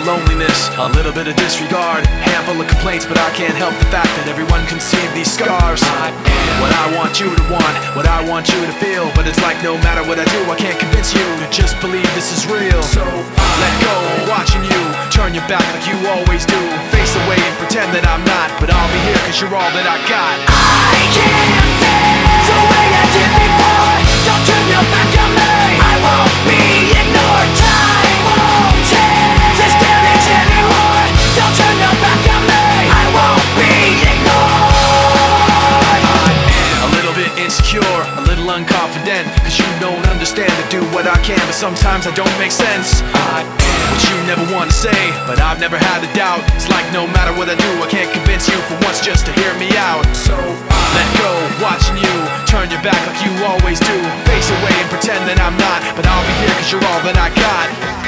of loneliness, a little bit of disregard, handful of complaints, but I can't help the fact that everyone can see these scars. I am what I want you to want, what I want you to feel, but it's like no matter what I do, I can't convince you to just believe this is real. So let go, watching you turn your back like you always do, face away and pretend that I'm not, but I'll be here cause you're all that I got. I can't feel the way I did before. Don't turn your back on me, I won't be ignored. Time won't change this damage anymore. Don't turn your back on me, I won't be ignored. A little bit insecure, a little unconfident, cause you don't understand to do what I can, but sometimes I don't make sense. I am what you never want to say, but I've never had a doubt. It's like no matter what I do, I can't convince you for once just to hear me out. So let go, watching you turn your back like you always do, face away and pretend that I'm not, but I'll be here cause you're all that I got.